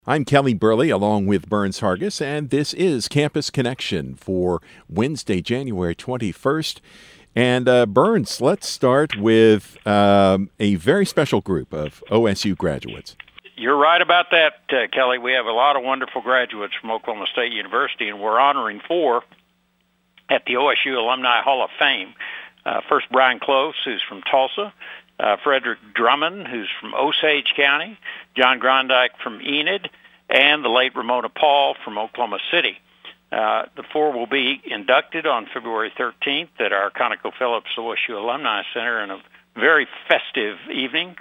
I'm Kelly Burley along with Burns Hargis, and this is Campus Connection for Wednesday, January 21st. And Burns, let's start with a very special group of OSU graduates. You're right about that, Kelly. We have a lot of wonderful graduates from Oklahoma State University, and we're honoring four at the OSU Alumni Hall of Fame. First, Brian Close, who's from Tulsa. Frederick Drummond, who's from Osage County, John Grondike from Enid, and the late Ramona Paul from Oklahoma City. The four will be inducted on February 13th at our ConocoPhillips OSU Alumni Center in a very festive evening.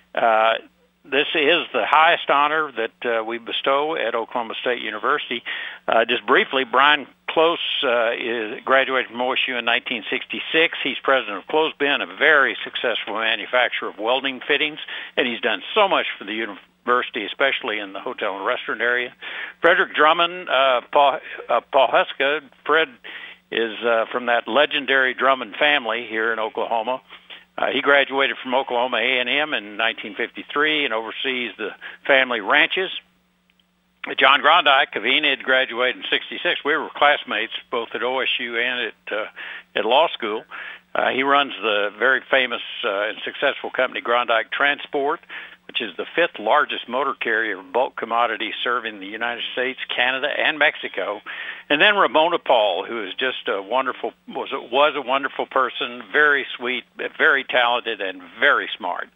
This is the highest honor that we bestow at Oklahoma State University. Just briefly, Brian Close graduated from OSU in 1966. He's president of Closebin, a very successful manufacturer of welding fittings, and he's done so much for the university, especially in the hotel and restaurant area. Frederick Drummond, Paul Huska. Fred is from that legendary Drummond family here in Oklahoma. He graduated from Oklahoma A&M in 1953 and oversees the family ranches. John Grondike of Enid graduated in 66. We were classmates both at OSU and at law school. He runs the very famous and successful company Grondike Transport, which is the fifth largest motor carrier of bulk commodities serving the United States, Canada, and Mexico. And then Ramona Paul, who is just was a wonderful person, very sweet, very talented, and very smart.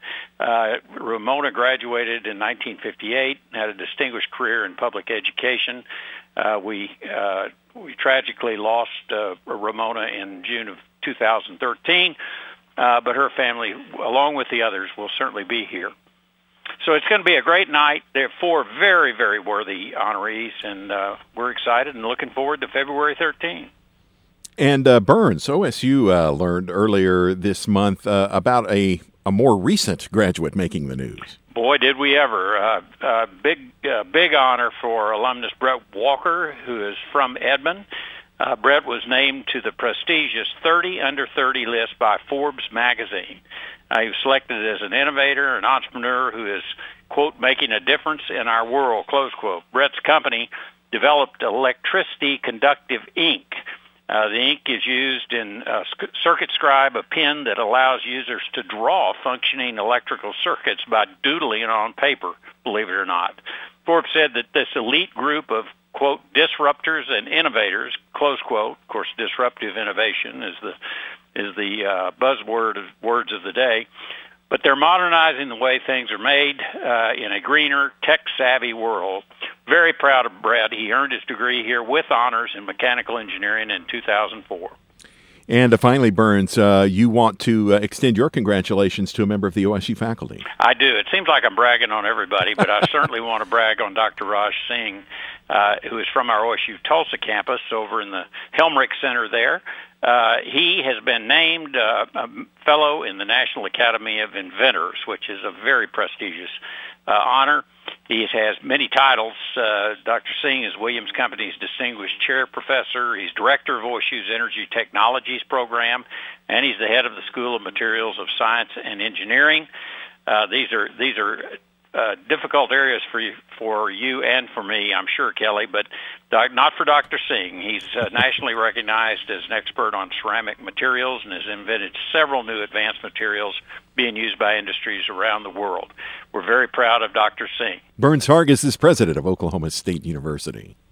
Ramona graduated in 1958, had a distinguished career in public education. We tragically lost Ramona in June of 2013, but her family, along with the others, will certainly be here. So it's going to be a great night. There are four very, very worthy honorees, and we're excited and looking forward to February 13th. And Burns, OSU learned earlier this month about a more recent graduate making the news. Boy, did we ever. Big honor for alumnus Brett Walker, who is from Edmond. Brett was named to the prestigious 30 Under 30 list by Forbes magazine. He was selected as an innovator, an entrepreneur who is, quote, making a difference in our world, close quote. Brett's company developed electricity conductive ink. The ink is used in Circuit Scribe, a pen that allows users to draw functioning electrical circuits by doodling on paper, believe it or not. Forbes said that this elite group of, quote, disruptors and innovators, close quote, of course, disruptive innovation is the words of the day, but they're modernizing the way things are made in a greener, tech-savvy world. Very proud of Brett. He earned his degree here with honors in mechanical engineering in 2004. And finally, Burns, you want to extend your congratulations to a member of the OSU faculty. I do. It seems like I'm bragging on everybody, but I certainly want to brag on Dr. Raj Singh, who is from our OSU Tulsa campus over in the Helmrich Center there. He has been named a fellow in the National Academy of Inventors, which is a very prestigious honor. He has many titles. Dr. Singh is Williams Company's Distinguished Chair Professor. He's Director of OSU's Energy Technologies Program, and he's the head of the School of Materials of Science and Engineering. These are difficult areas for you and for me, I'm sure, Kelly, but not for Dr. Singh. He's nationally recognized as an expert on ceramic materials and has invented several new advanced materials being used by industries around the world. We're very proud of Dr. Singh. Burns Hargis is president of Oklahoma State University.